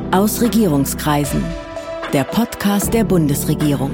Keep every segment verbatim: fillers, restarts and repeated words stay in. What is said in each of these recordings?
Aus Regierungskreisen. Der Podcast der Bundesregierung.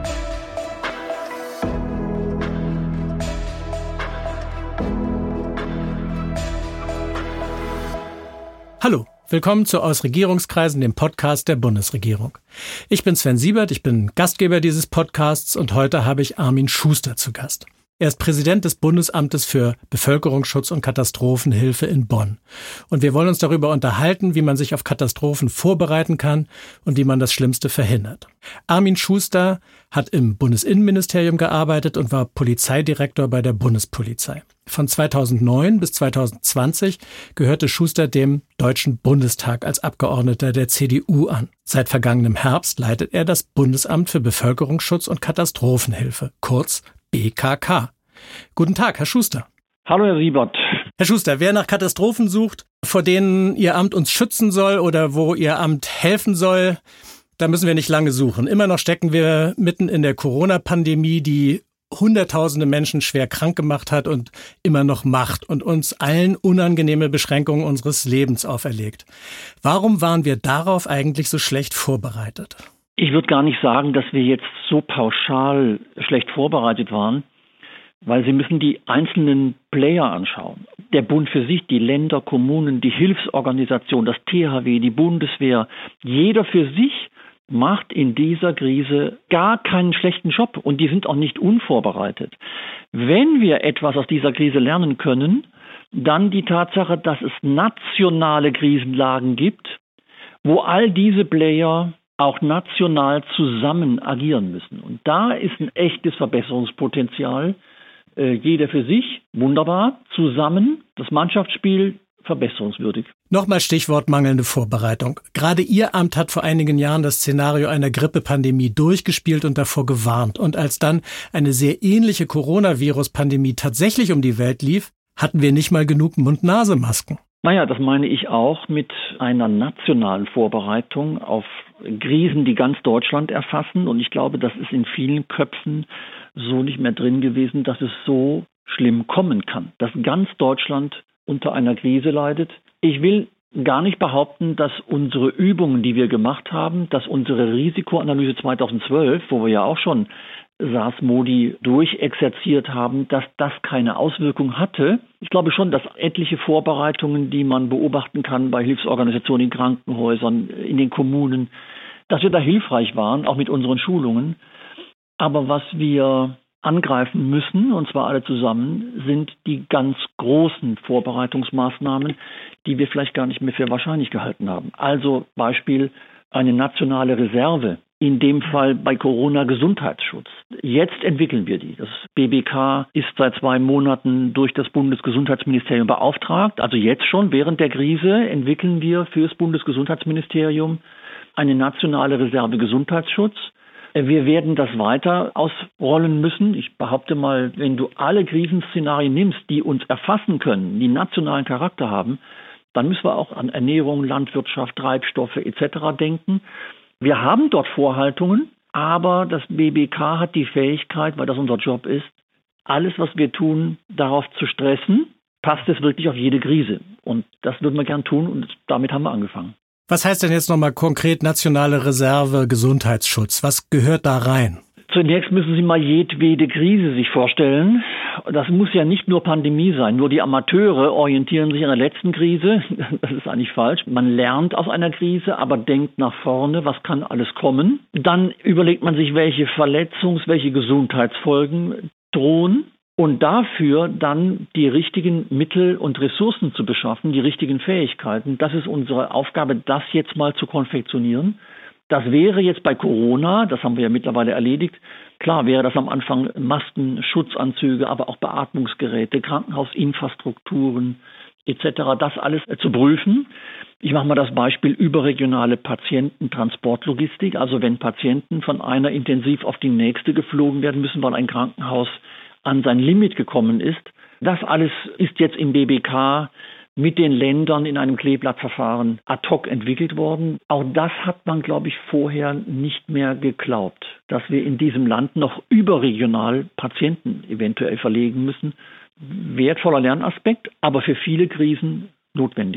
Hallo, willkommen zu Aus Regierungskreisen, dem Podcast der Bundesregierung. Ich bin Sven Siebert, ich bin Gastgeber dieses Podcasts und heute habe ich Armin Schuster zu Gast. Er ist Präsident des Bundesamtes für Bevölkerungsschutz und Katastrophenhilfe in Bonn. Und wir wollen uns darüber unterhalten, wie man sich auf Katastrophen vorbereiten kann und wie man das Schlimmste verhindert. Armin Schuster hat im Bundesinnenministerium gearbeitet und war Polizeidirektor bei der Bundespolizei. Von zweitausendneun bis zweitausendzwanzig gehörte Schuster dem Deutschen Bundestag als Abgeordneter der C D U an. Seit vergangenem Herbst leitet er das Bundesamt für Bevölkerungsschutz und Katastrophenhilfe, kurz B K K. Guten Tag, Herr Schuster. Hallo, Herr Siebert. Herr Schuster, wer nach Katastrophen sucht, vor denen Ihr Amt uns schützen soll oder wo Ihr Amt helfen soll, da müssen wir nicht lange suchen. Immer noch stecken wir mitten in der Corona-Pandemie, die Hunderttausende Menschen schwer krank gemacht hat und immer noch macht und uns allen unangenehme Beschränkungen unseres Lebens auferlegt. Warum waren wir darauf eigentlich so schlecht vorbereitet? Ich würde gar nicht sagen, dass wir jetzt so pauschal schlecht vorbereitet waren, weil Sie müssen die einzelnen Player anschauen. Der Bund für sich, die Länder, Kommunen, die Hilfsorganisation, das T H W, die Bundeswehr. Jeder für sich macht in dieser Krise gar keinen schlechten Job und die sind auch nicht unvorbereitet. Wenn wir etwas aus dieser Krise lernen können, dann die Tatsache, dass es nationale Krisenlagen gibt, wo all diese Player auch national zusammen agieren müssen. Und da ist ein echtes Verbesserungspotenzial. Äh, jeder für sich, wunderbar, zusammen, das Mannschaftsspiel, verbesserungswürdig. Nochmal Stichwort mangelnde Vorbereitung. Gerade Ihr Amt hat vor einigen Jahren das Szenario einer Grippepandemie durchgespielt und davor gewarnt. Und als dann eine sehr ähnliche Coronavirus-Pandemie tatsächlich um die Welt lief, hatten wir nicht mal genug Mund-Nase-Masken. Naja, das meine ich auch mit einer nationalen Vorbereitung auf Krisen, die ganz Deutschland erfassen. Und ich glaube, das ist in vielen Köpfen so nicht mehr drin gewesen, dass es so schlimm kommen kann, dass ganz Deutschland unter einer Krise leidet. Ich will gar nicht behaupten, dass unsere Übungen, die wir gemacht haben, dass unsere Risikoanalyse zweitausendzwölf, wo wir ja auch schon SARS-Modi durchexerziert haben, dass das keine Auswirkung hatte. Ich glaube schon, dass etliche Vorbereitungen, die man beobachten kann bei Hilfsorganisationen in Krankenhäusern, in den Kommunen, dass wir da hilfreich waren, auch mit unseren Schulungen. Aber was wir angreifen müssen, und zwar alle zusammen, sind die ganz großen Vorbereitungsmaßnahmen, die wir vielleicht gar nicht mehr für wahrscheinlich gehalten haben. Also Beispiel eine nationale Reserve, in dem Fall bei Corona-Gesundheitsschutz. Jetzt entwickeln wir die. Das B B K ist seit zwei Monaten durch das Bundesgesundheitsministerium beauftragt. Also jetzt schon, während der Krise, entwickeln wir für das Bundesgesundheitsministerium eine nationale Reserve Gesundheitsschutz. Wir werden das weiter ausrollen müssen. Ich behaupte mal, wenn du alle Krisenszenarien nimmst, die uns erfassen können, die nationalen Charakter haben, dann müssen wir auch an Ernährung, Landwirtschaft, Treibstoffe et cetera denken. Wir haben dort Vorhaltungen, aber das B B K hat die Fähigkeit, weil das unser Job ist, alles, was wir tun, darauf zu stressen, passt es wirklich auf jede Krise. Und das würden wir gern tun und damit haben wir angefangen. Was heißt denn jetzt nochmal konkret nationale Reserve Gesundheitsschutz? Was gehört da rein? Zunächst müssen Sie mal jedwede Krise sich vorstellen. Das muss ja nicht nur Pandemie sein. Nur die Amateure orientieren sich an der letzten Krise. Das ist eigentlich falsch. Man lernt aus einer Krise, aber denkt nach vorne, was kann alles kommen. Dann überlegt man sich, welche Verletzungs-, welche Gesundheitsfolgen drohen. Und dafür dann die richtigen Mittel und Ressourcen zu beschaffen, die richtigen Fähigkeiten. Das ist unsere Aufgabe, das jetzt mal zu konfektionieren. Das wäre jetzt bei Corona, das haben wir ja mittlerweile erledigt, klar wäre das am Anfang Masken, Schutzanzüge, aber auch Beatmungsgeräte, Krankenhausinfrastrukturen et cetera, das alles zu prüfen. Ich mache mal das Beispiel überregionale Patiententransportlogistik. Also wenn Patienten von einer Intensiv auf die nächste geflogen werden müssen, weil ein Krankenhaus an sein Limit gekommen ist. Das alles ist jetzt im B B K mit den Ländern in einem Kleeblattverfahren ad hoc entwickelt worden. Auch das hat man, glaube ich, vorher nicht mehr geglaubt, dass wir in diesem Land noch überregional Patienten eventuell verlegen müssen. Wertvoller Lernaspekt, aber für viele Krisen notwendig.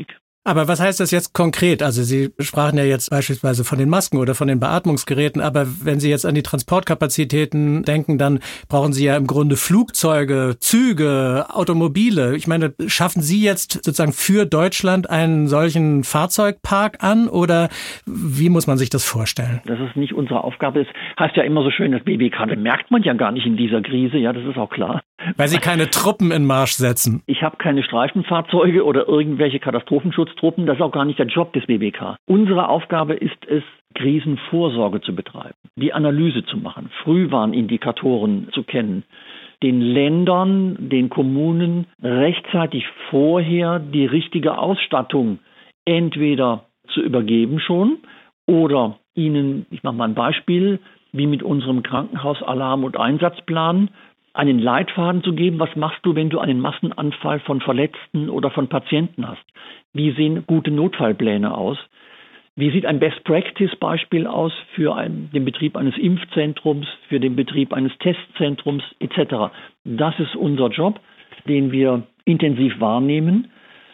Aber was heißt das jetzt konkret? Also Sie sprachen ja jetzt beispielsweise von den Masken oder von den Beatmungsgeräten, aber wenn Sie jetzt an die Transportkapazitäten denken, dann brauchen Sie ja im Grunde Flugzeuge, Züge, Automobile. Ich meine, schaffen Sie jetzt sozusagen für Deutschland einen solchen Fahrzeugpark an oder wie muss man sich das vorstellen? Dass es nicht unsere Aufgabe ist, heißt ja immer so schön, das B B K, das merkt man ja gar nicht in dieser Krise, ja, das ist auch klar. Weil Sie keine Truppen in Marsch setzen. Ich habe keine Streifenfahrzeuge oder irgendwelche Katastrophenschutztruppen. Das ist auch gar nicht der Job des B B K. Unsere Aufgabe ist es, Krisenvorsorge zu betreiben, die Analyse zu machen, Frühwarnindikatoren zu kennen, den Ländern, den Kommunen rechtzeitig vorher die richtige Ausstattung entweder zu übergeben schon oder ihnen, ich mache mal ein Beispiel, wie mit unserem Krankenhausalarm- und Einsatzplan, einen Leitfaden zu geben, was machst du, wenn du einen Massenanfall von Verletzten oder von Patienten hast? Wie sehen gute Notfallpläne aus? Wie sieht ein Best-Practice-Beispiel aus für ein, den Betrieb eines Impfzentrums, für den Betrieb eines Testzentrums et cetera? Das ist unser Job, den wir intensiv wahrnehmen.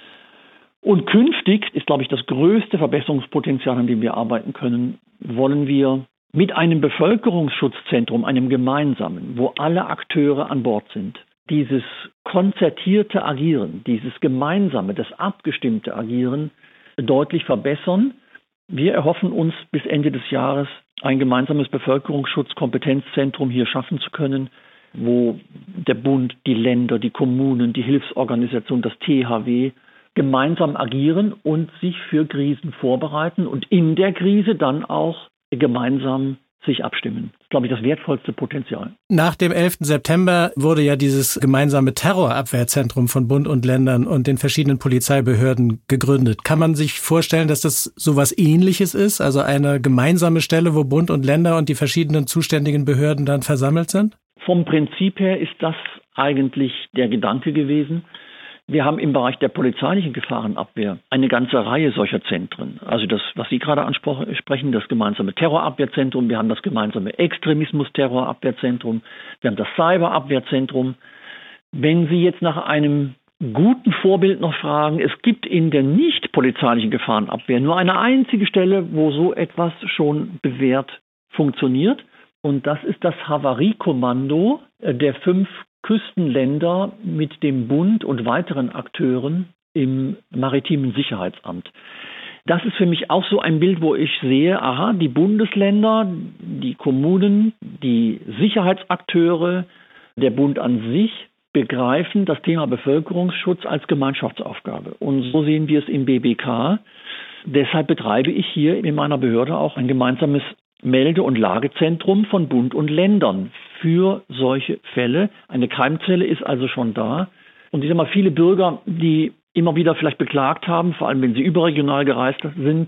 Und künftig ist, glaube ich, das größte Verbesserungspotenzial, an dem wir arbeiten können, wollen wir mit einem Bevölkerungsschutzzentrum, einem gemeinsamen, wo alle Akteure an Bord sind, dieses konzertierte Agieren, dieses gemeinsame, das abgestimmte Agieren deutlich verbessern. Wir erhoffen uns bis Ende des Jahres ein gemeinsames Bevölkerungsschutzkompetenzzentrum hier schaffen zu können, wo der Bund, die Länder, die Kommunen, die Hilfsorganisation, das T H W gemeinsam agieren und sich für Krisen vorbereiten und in der Krise dann auch gemeinsam sich abstimmen. Das ist, glaube ich, das wertvollste Potenzial. Nach dem elften September wurde ja dieses gemeinsame Terrorabwehrzentrum von Bund und Ländern und den verschiedenen Polizeibehörden gegründet. Kann man sich vorstellen, dass das sowas Ähnliches ist, also eine gemeinsame Stelle, wo Bund und Länder und die verschiedenen zuständigen Behörden dann versammelt sind? Vom Prinzip her ist das eigentlich der Gedanke gewesen. Wir haben im Bereich der polizeilichen Gefahrenabwehr eine ganze Reihe solcher Zentren. Also das, was Sie gerade ansprechen, das gemeinsame Terrorabwehrzentrum, wir haben das gemeinsame Extremismus-Terrorabwehrzentrum, wir haben das Cyberabwehrzentrum. Wenn Sie jetzt nach einem guten Vorbild noch fragen, es gibt in der nicht polizeilichen Gefahrenabwehr nur eine einzige Stelle, wo so etwas schon bewährt funktioniert. Und das ist das Havariekommando der fünf Küstenländer mit dem Bund und weiteren Akteuren im maritimen Sicherheitsamt. Das ist für mich auch so ein Bild, wo ich sehe, aha, die Bundesländer, die Kommunen, die Sicherheitsakteure, der Bund an sich begreifen das Thema Bevölkerungsschutz als Gemeinschaftsaufgabe. Und so sehen wir es im B B K. Deshalb betreibe ich hier in meiner Behörde auch ein gemeinsames Melde- und Lagezentrum von Bund und Ländern für solche Fälle. Eine Keimzelle ist also schon da. Und ich sage mal, viele Bürger, die immer wieder vielleicht beklagt haben, vor allem wenn sie überregional gereist sind,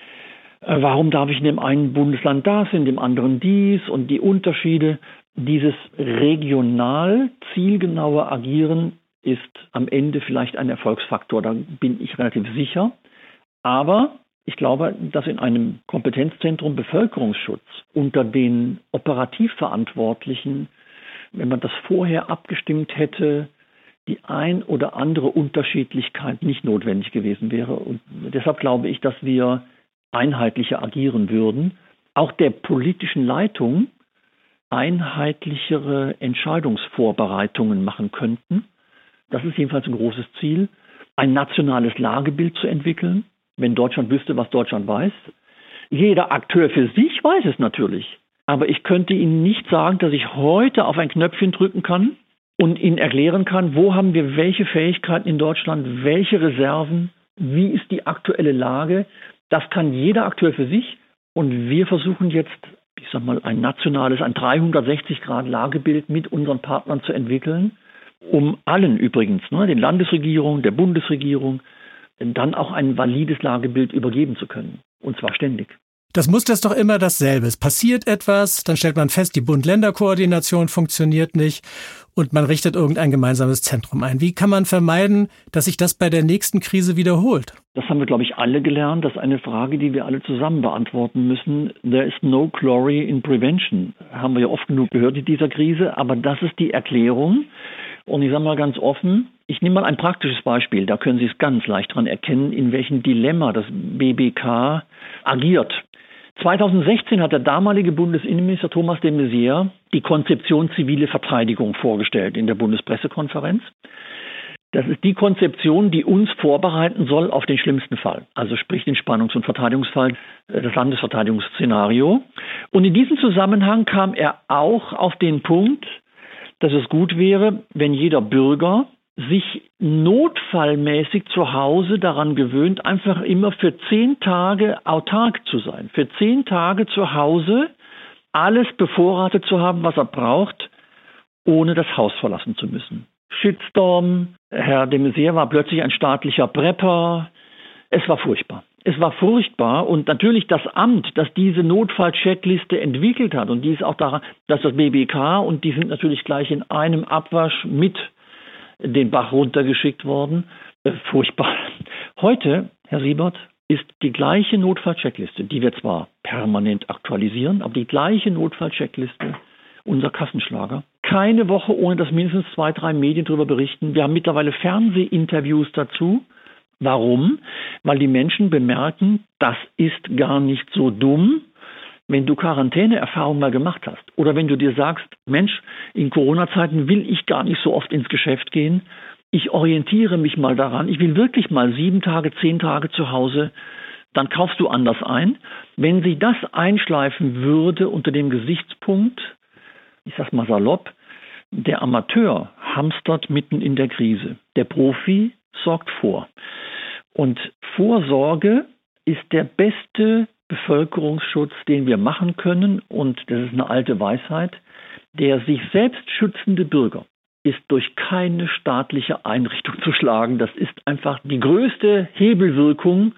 äh, warum darf ich in dem einen Bundesland das, in dem anderen dies und die Unterschiede. Dieses regional zielgenaue Agieren ist am Ende vielleicht ein Erfolgsfaktor, da bin ich relativ sicher. Aber ich glaube, dass in einem Kompetenzzentrum Bevölkerungsschutz unter den Operativverantwortlichen, wenn man das vorher abgestimmt hätte, die ein oder andere Unterschiedlichkeit nicht notwendig gewesen wäre. Und deshalb glaube ich, dass wir einheitlicher agieren würden, auch der politischen Leitung einheitlichere Entscheidungsvorbereitungen machen könnten. Das ist jedenfalls ein großes Ziel, ein nationales Lagebild zu entwickeln. Wenn Deutschland wüsste, was Deutschland weiß. Jeder Akteur für sich weiß es natürlich. Aber ich könnte Ihnen nicht sagen, dass ich heute auf ein Knöpfchen drücken kann und Ihnen erklären kann, wo haben wir welche Fähigkeiten in Deutschland, welche Reserven, wie ist die aktuelle Lage. Das kann jeder Akteur für sich. Und wir versuchen jetzt, ich sag mal, ein nationales, ein dreihundertsechzig Grad Lagebild mit unseren Partnern zu entwickeln, um allen übrigens, ne, den Landesregierungen, der Bundesregierung, dann auch ein valides Lagebild übergeben zu können. Und zwar ständig. Das Muster ist doch immer dasselbe. Es passiert etwas, dann stellt man fest, die Bund-Länder-Koordination funktioniert nicht und man richtet irgendein gemeinsames Zentrum ein. Wie kann man vermeiden, dass sich das bei der nächsten Krise wiederholt? Das haben wir, glaube ich, alle gelernt. Das ist eine Frage, die wir alle zusammen beantworten müssen. There is no glory in prevention. Haben wir ja oft genug gehört in dieser Krise. Aber das ist die Erklärung. Und ich sage mal ganz offen, Ich nehme mal ein praktisches Beispiel, da können Sie es ganz leicht dran erkennen, in welchem Dilemma das B B K agiert. zweitausendsechzehn hat der damalige Bundesinnenminister Thomas de Maizière die Konzeption zivile Verteidigung vorgestellt in der Bundespressekonferenz. Das ist die Konzeption, die uns vorbereiten soll auf den schlimmsten Fall, also sprich den Spannungs- und Verteidigungsfall, das Landesverteidigungsszenario. Und in diesem Zusammenhang kam er auch auf den Punkt, dass es gut wäre, wenn jeder Bürger sich notfallmäßig zu Hause daran gewöhnt, einfach immer für zehn Tage autark zu sein, für zehn Tage zu Hause alles bevorratet zu haben, was er braucht, ohne das Haus verlassen zu müssen. Shitstorm, Herr de Maizière war plötzlich ein staatlicher Prepper. Es war furchtbar. Es war furchtbar und natürlich das Amt, das diese Notfall-Checkliste entwickelt hat und die ist auch daran, dass das B B K und die sind natürlich gleich in einem Abwasch mit den Bach runtergeschickt worden. Äh, furchtbar. Heute, Herr Siebert, ist die gleiche Notfall-Checkliste, die wir zwar permanent aktualisieren, aber die gleiche Notfall-Checkliste, unser Kassenschlager. Keine Woche, ohne dass mindestens zwei, drei Medien darüber berichten. Wir haben mittlerweile Fernsehinterviews dazu. Warum? Weil die Menschen bemerken, das ist gar nicht so dumm, wenn du Quarantäneerfahrung mal gemacht hast. Oder wenn du dir sagst, Mensch, in Corona-Zeiten will ich gar nicht so oft ins Geschäft gehen. Ich orientiere mich mal daran. Ich will wirklich mal sieben Tage, zehn Tage zu Hause. Dann kaufst du anders ein. Wenn sich das einschleifen würde unter dem Gesichtspunkt, ich sag mal salopp, der Amateur hamstert mitten in der Krise. Der Profi sorgt vor. Und Vorsorge ist der beste Bevölkerungsschutz, den wir machen können. Und das ist eine alte Weisheit. Der sich selbst schützende Bürger ist durch keine staatliche Einrichtung zu schlagen. Das ist einfach die größte Hebelwirkung,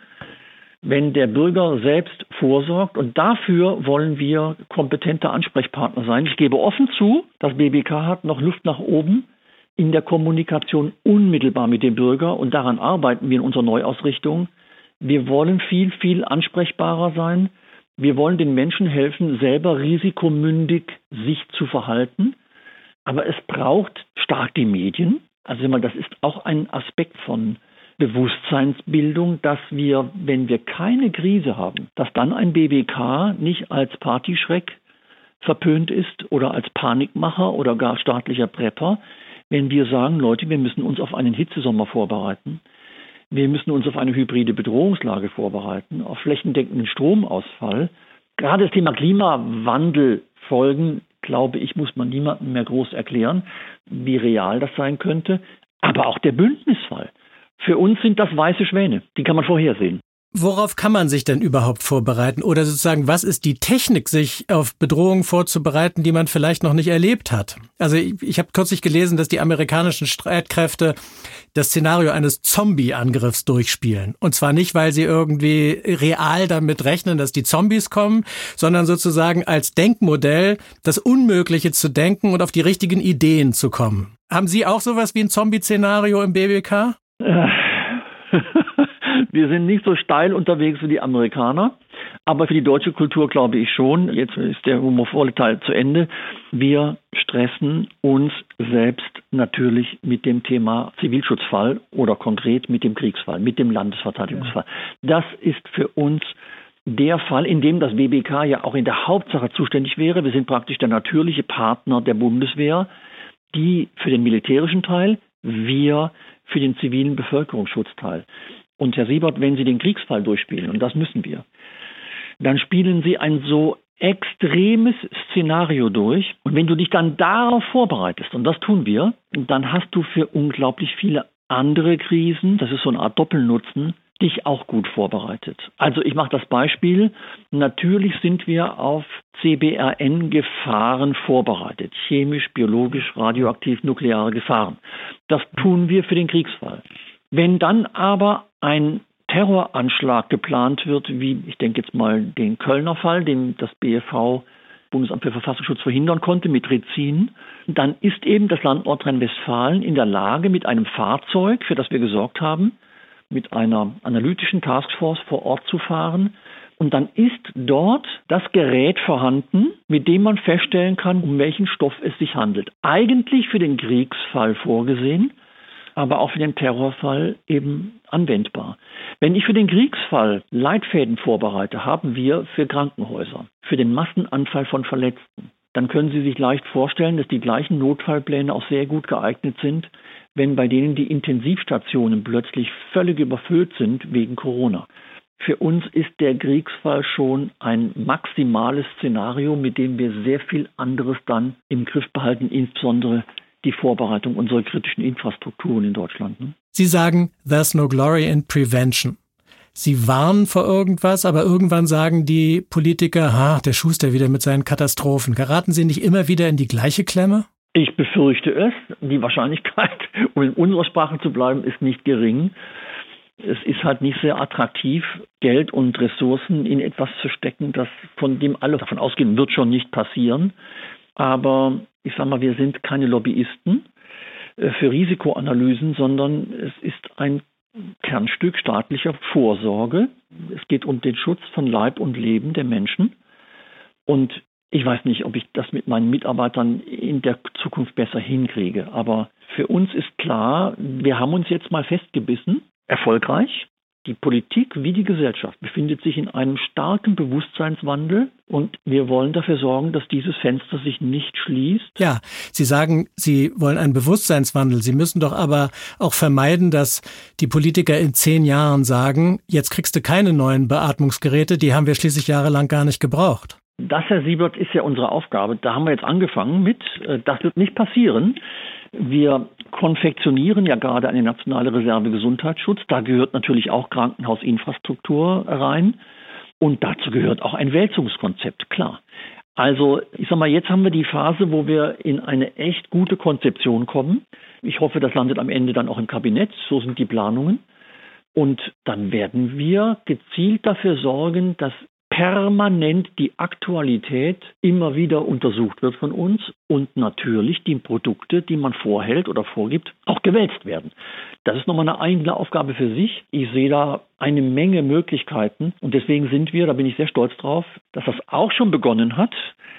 wenn der Bürger selbst vorsorgt. Und dafür wollen wir kompetente Ansprechpartner sein. Ich gebe offen zu, das B B K hat noch Luft nach oben in der Kommunikation unmittelbar mit dem Bürger. Und daran arbeiten wir in unserer Neuausrichtung. Wir wollen viel, viel ansprechbarer sein. Wir wollen den Menschen helfen, selber risikomündig sich zu verhalten. Aber es braucht stark die Medien. Also das ist auch ein Aspekt von Bewusstseinsbildung, dass wir, wenn wir keine Krise haben, dass dann ein B B K nicht als Partyschreck verpönt ist oder als Panikmacher oder gar staatlicher Prepper. Wenn wir sagen, Leute, wir müssen uns auf einen Hitzesommer vorbereiten, wir müssen uns auf eine hybride Bedrohungslage vorbereiten, auf flächendeckenden Stromausfall. Gerade das Thema Klimawandelfolgen, glaube ich, muss man niemandem mehr groß erklären, wie real das sein könnte. Aber auch der Bündnisfall. Für uns sind das weiße Schwäne, die kann man vorhersehen. Worauf kann man sich denn überhaupt vorbereiten? Oder sozusagen, was ist die Technik, sich auf Bedrohungen vorzubereiten, die man vielleicht noch nicht erlebt hat? Also ich, ich habe kürzlich gelesen, dass die amerikanischen Streitkräfte das Szenario eines Zombie-Angriffs durchspielen. Und zwar nicht, weil sie irgendwie real damit rechnen, dass die Zombies kommen, sondern sozusagen als Denkmodell, das Unmögliche zu denken und auf die richtigen Ideen zu kommen. Haben Sie auch sowas wie ein Zombie-Szenario im B B K? Wir sind nicht so steil unterwegs wie die Amerikaner, aber für die deutsche Kultur glaube ich schon, jetzt ist der humorvolle Teil zu Ende, wir stressen uns selbst natürlich mit dem Thema Zivilschutzfall oder konkret mit dem Kriegsfall, mit dem Landesverteidigungsfall. Das ist für uns der Fall, in dem das B B K ja auch in der Hauptsache zuständig wäre. Wir sind praktisch der natürliche Partner der Bundeswehr, die für den militärischen Teil, wir für den zivilen Bevölkerungsschutzteil. Und Herr Siebert, wenn Sie den Kriegsfall durchspielen, und das müssen wir, dann spielen Sie ein so extremes Szenario durch. Und wenn du dich dann darauf vorbereitest, und das tun wir, dann hast du für unglaublich viele andere Krisen, das ist so eine Art Doppelnutzen, dich auch gut vorbereitet. Also ich mache das Beispiel, natürlich sind wir auf C B R N-Gefahren vorbereitet, chemisch, biologisch, radioaktiv, nukleare Gefahren. Das tun wir für den Kriegsfall. Wenn dann aber ein Terroranschlag geplant wird, wie ich denke jetzt mal den Kölner Fall, den das B F V, Bundesamt für Verfassungsschutz, verhindern konnte mit Rizin, dann ist eben das Land Nordrhein-Westfalen in der Lage, mit einem Fahrzeug, für das wir gesorgt haben, mit einer analytischen Taskforce vor Ort zu fahren. Und dann ist dort das Gerät vorhanden, mit dem man feststellen kann, um welchen Stoff es sich handelt. Eigentlich für den Kriegsfall vorgesehen, aber auch für den Terrorfall eben anwendbar. Wenn ich für den Kriegsfall Leitfäden vorbereite, haben wir für Krankenhäuser, für den Massenanfall von Verletzten, dann können Sie sich leicht vorstellen, dass die gleichen Notfallpläne auch sehr gut geeignet sind, wenn bei denen die Intensivstationen plötzlich völlig überfüllt sind wegen Corona. Für uns ist der Kriegsfall schon ein maximales Szenario, mit dem wir sehr viel anderes dann im Griff behalten, insbesondere die Vorbereitung unserer kritischen Infrastrukturen in Deutschland. Ne? Sie sagen, there's no glory in prevention. Sie warnen vor irgendwas, aber irgendwann sagen die Politiker, ha, der Schuster wieder mit seinen Katastrophen. Geraten Sie nicht immer wieder in die gleiche Klemme? Ich befürchte es. Die Wahrscheinlichkeit, um in unserer Sprache zu bleiben, ist nicht gering. Es ist halt nicht sehr attraktiv, Geld und Ressourcen in etwas zu stecken, das von dem alle davon ausgehen, wird schon nicht passieren. Aber ich sage mal, wir sind keine Lobbyisten für Risikoanalysen, sondern es ist ein Kernstück staatlicher Vorsorge. Es geht um den Schutz von Leib und Leben der Menschen. Und ich weiß nicht, ob ich das mit meinen Mitarbeitern in der Zukunft besser hinkriege. Aber für uns ist klar, wir haben uns jetzt mal festgebissen, erfolgreich. Die Politik wie die Gesellschaft befindet sich in einem starken Bewusstseinswandel und wir wollen dafür sorgen, dass dieses Fenster sich nicht schließt. Ja, Sie sagen, Sie wollen einen Bewusstseinswandel. Sie müssen doch aber auch vermeiden, dass die Politiker in zehn Jahren sagen, jetzt kriegst du keine neuen Beatmungsgeräte, die haben wir schließlich jahrelang gar nicht gebraucht. Das, Herr Siebert, ist ja unsere Aufgabe. Da haben wir jetzt angefangen mit. Das wird nicht passieren. Wir konfektionieren ja gerade eine nationale Reserve Gesundheitsschutz. Da gehört natürlich auch Krankenhausinfrastruktur rein. Und dazu gehört auch ein Wälzungskonzept, klar. Also, ich sag mal, jetzt haben wir die Phase, wo wir in eine echt gute Konzeption kommen. Ich hoffe, das landet am Ende dann auch im Kabinett. So sind die Planungen. Und dann werden wir gezielt dafür sorgen, dass permanent die Aktualität immer wieder untersucht wird von uns und natürlich die Produkte, die man vorhält oder vorgibt, auch gewälzt werden. Das ist nochmal eine eigene Aufgabe für sich. Ich sehe da eine Menge Möglichkeiten und deswegen sind wir, da bin ich sehr stolz drauf, dass das auch schon begonnen hat.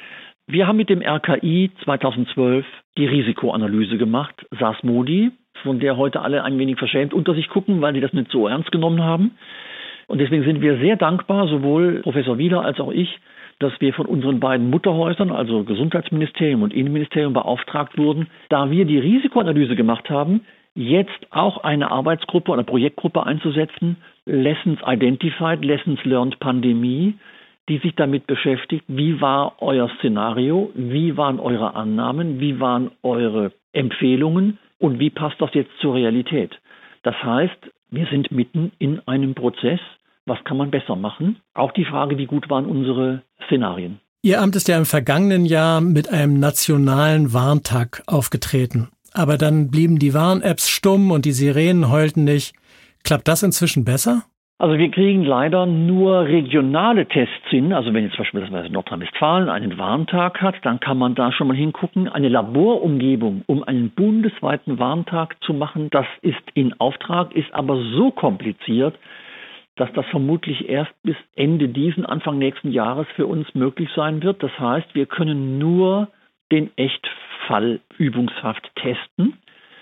Wir haben mit dem R K I zweitausendzwölf die Risikoanalyse gemacht, SARS-Modi, von der heute alle ein wenig verschämt unter sich gucken, weil sie das nicht so ernst genommen haben. Und deswegen sind wir sehr dankbar, sowohl Professor Wieler als auch ich, dass wir von unseren beiden Mutterhäusern, also Gesundheitsministerium und Innenministerium, beauftragt wurden, da wir die Risikoanalyse gemacht haben, jetzt auch eine Arbeitsgruppe oder Projektgruppe einzusetzen, Lessons Identified, Lessons Learned Pandemie, die sich damit beschäftigt, wie war euer Szenario, wie waren eure Annahmen, wie waren eure Empfehlungen und wie passt das jetzt zur Realität. Das heißt, wir sind mitten in einem Prozess. Was kann man besser machen? Auch die Frage, wie gut waren unsere Szenarien? Ihr Amt ist ja im vergangenen Jahr mit einem nationalen Warntag aufgetreten. Aber dann blieben die Warn-Apps stumm und die Sirenen heulten nicht. Klappt das inzwischen besser? Also wir kriegen leider nur regionale Tests hin. Also wenn jetzt beispielsweise Nordrhein-Westfalen einen Warntag hat, dann kann man da schon mal hingucken. Eine Laborumgebung, um einen bundesweiten Warntag zu machen, das ist in Auftrag, ist aber so kompliziert, dass das vermutlich erst bis Ende diesen, Anfang nächsten Jahres für uns möglich sein wird. Das heißt, wir können nur den Echtfall übungshaft testen.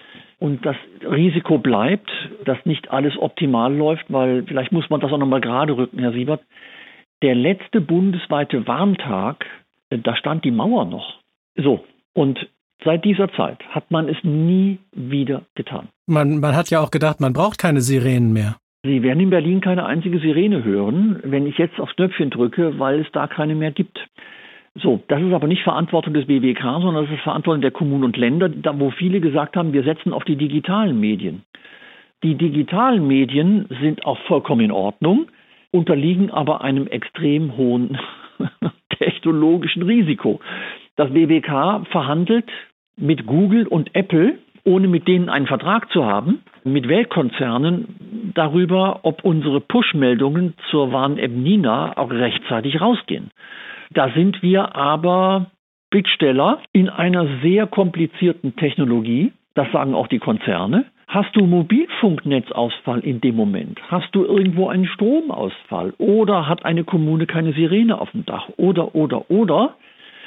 Und das Risiko bleibt, dass nicht alles optimal läuft, weil vielleicht muss man das auch nochmal gerade rücken, Herr Siebert. Der letzte bundesweite Warntag, da stand die Mauer noch. So, und seit dieser Zeit hat man es nie wieder getan. Man, man hat ja auch gedacht, man braucht keine Sirenen mehr. Sie werden in Berlin keine einzige Sirene hören, wenn ich jetzt aufs Knöpfchen drücke, weil es da keine mehr gibt. So, das ist aber nicht Verantwortung des B W K, sondern das ist Verantwortung der Kommunen und Länder, da wo viele gesagt haben, wir setzen auf die digitalen Medien. Die digitalen Medien sind auch vollkommen in Ordnung, unterliegen aber einem extrem hohen technologischen Risiko. Das B W K verhandelt mit Google und Apple, ohne mit denen einen Vertrag zu haben, mit Weltkonzernen darüber, ob unsere Push-Meldungen zur Warn-App Nina auch rechtzeitig rausgehen. Da sind wir aber Bittsteller in einer sehr komplizierten Technologie. Das sagen auch die Konzerne. Hast du Mobilfunknetzausfall in dem Moment? Hast du irgendwo einen Stromausfall? Oder hat eine Kommune keine Sirene auf dem Dach? Oder, oder, oder.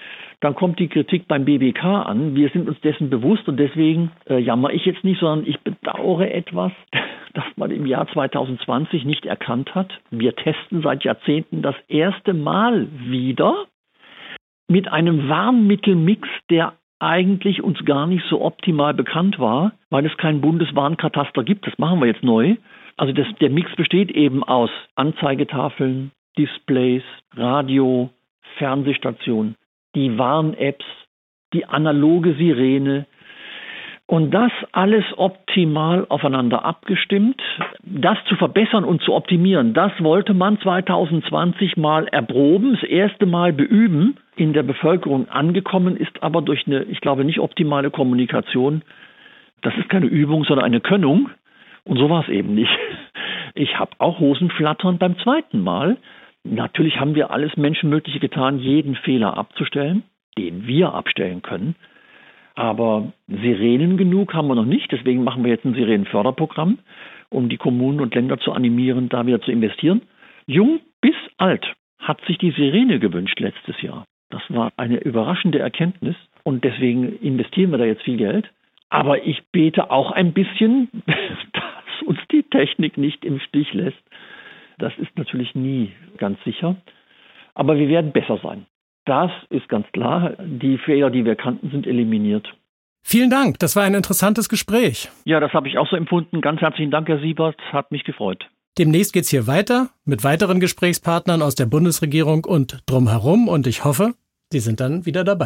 dann kommt die Kritik beim B B K an. Wir sind uns dessen bewusst und deswegen äh, jammer ich jetzt nicht, sondern ich bedauere etwas, dass man im Jahr zwanzig zwanzig nicht erkannt hat. Wir testen seit Jahrzehnten das erste Mal wieder mit einem Warnmittelmix, der eigentlich uns gar nicht so optimal bekannt war, weil es keinen Bundeswarnkataster gibt. Das machen wir jetzt neu. Also das, der Mix besteht eben aus Anzeigetafeln, Displays, Radio, Fernsehstationen, die Warn-Apps, die analoge Sirene und das alles optimal aufeinander abgestimmt. Das zu verbessern und zu optimieren, das wollte man zwanzig zwanzig mal erproben, das erste Mal beüben, in der Bevölkerung angekommen ist aber durch eine, ich glaube, nicht optimale Kommunikation. Das ist keine Übung, sondern eine Könnung und so war es eben nicht. Ich habe auch Hosenflattern beim zweiten Mal. Natürlich haben wir alles Menschenmögliche getan, jeden Fehler abzustellen, den wir abstellen können. Aber Sirenen genug haben wir noch nicht. Deswegen machen wir jetzt ein Sirenenförderprogramm, um die Kommunen und Länder zu animieren, da wieder zu investieren. Jung bis alt hat sich die Sirene gewünscht letztes Jahr. Das war eine überraschende Erkenntnis und deswegen investieren wir da jetzt viel Geld. Aber ich bete auch ein bisschen, dass uns die Technik nicht im Stich lässt. Das ist natürlich nie ganz sicher. Aber wir werden besser sein. Das ist ganz klar. Die Fehler, die wir kannten, sind eliminiert. Vielen Dank. Das war ein interessantes Gespräch. Ja, das habe ich auch so empfunden. Ganz herzlichen Dank, Herr Siebert. Hat mich gefreut. Demnächst geht's hier weiter mit weiteren Gesprächspartnern aus der Bundesregierung und drumherum. Und ich hoffe, Sie sind dann wieder dabei.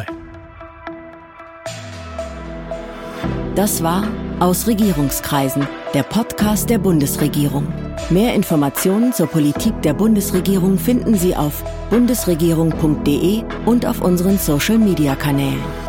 Das war Aus Regierungskreisen, der Podcast der Bundesregierung. Mehr Informationen zur Politik der Bundesregierung finden Sie auf bundesregierung punkt de und auf unseren Social-Media-Kanälen.